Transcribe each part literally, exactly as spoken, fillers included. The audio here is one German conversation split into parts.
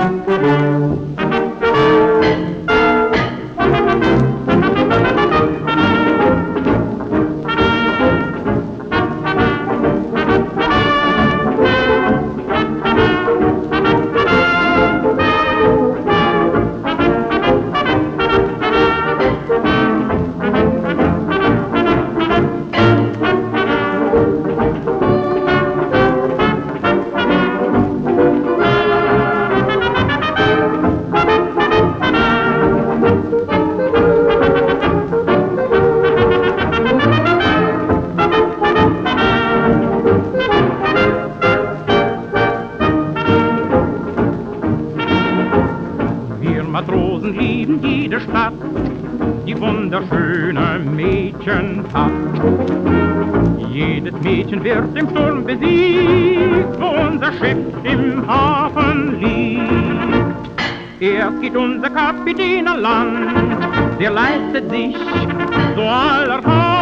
Matrosen lieben jede Stadt, die wunderschöne Mädchen hat. Jedes Mädchen wird im Sturm besiegt, wo unser Schiff im Hafen liegt. Erst geht unser Kapitän an Land, der leistet sich so allerhand.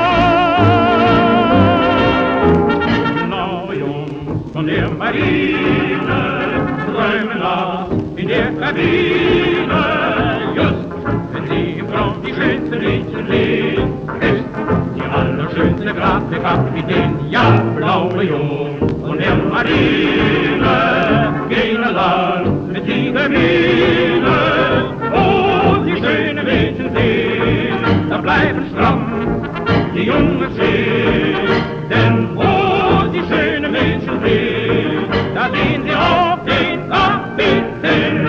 Na, Jungs von der Marine träumen nach in der Kabine, just wenn sie im Traum die schönste Mädchen sehen, ist die allerschönste grad der Kapitän. Ja, blaue Jungs von der Marine gehen an Land mit Siegermiene, wo sie schöne Mädchen sehen, da bleiben stramm die Jungen stehen, denn wo sie schöne Mädchen sehen, da sehen sie auch den Kapitän.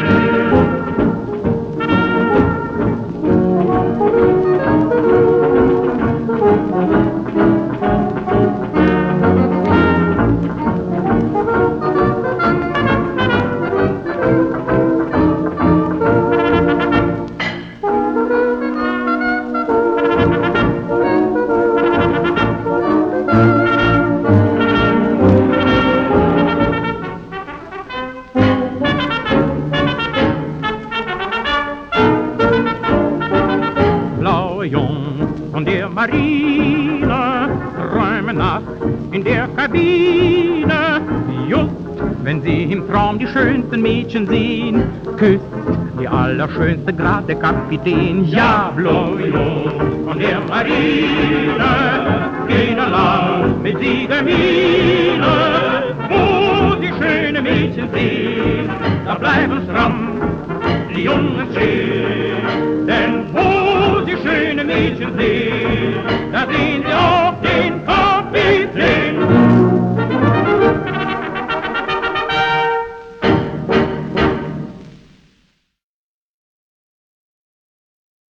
Jungs von der Marine träumen nachts in der Kabine, just wenn sie im Traum die schönsten Mädchen sehen, küsst die allerschönste grad der Kapitän. Ja, blaue Jungs von der Marine gehen an Land mit Siegermiene, wo die schöne Mädchen sehen, da bleiben stramm die Jungen stehen, denn wo die schöne Mädchen sehen, da sehen sie auch